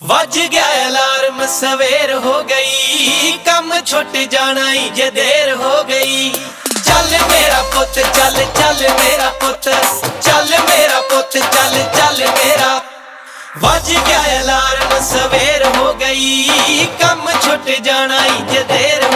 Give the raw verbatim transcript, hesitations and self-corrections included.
ਵੱਜ ਗਿਆ ਅਲਾਰਮ ਸਵੇਰ ਹੋ ਗਈ, ਕੰਮ ਛੁੱਟ ਜਾਣਾ ਈ ਜੇ ਦੇਰ ਹੋ ਗਈ। ਚੱਲ ਮੇਰਾ ਪੁੱਤ ਚੱਲ ਚੱਲ ਮੇਰਾ ਪੁੱਤ, ਚੱਲ ਮੇਰਾ ਪੁੱਤ ਚੱਲ ਚੱਲ ਮੇਰਾ। ਵੱਜ ਗਿਆ ਅਲਾਰਮ ਸਵੇਰ ਹੋ ਗਈ, ਕੰਮ ਛੁੱਟ ਜਾਣਾ ਈ ਜੇ ਦੇਰ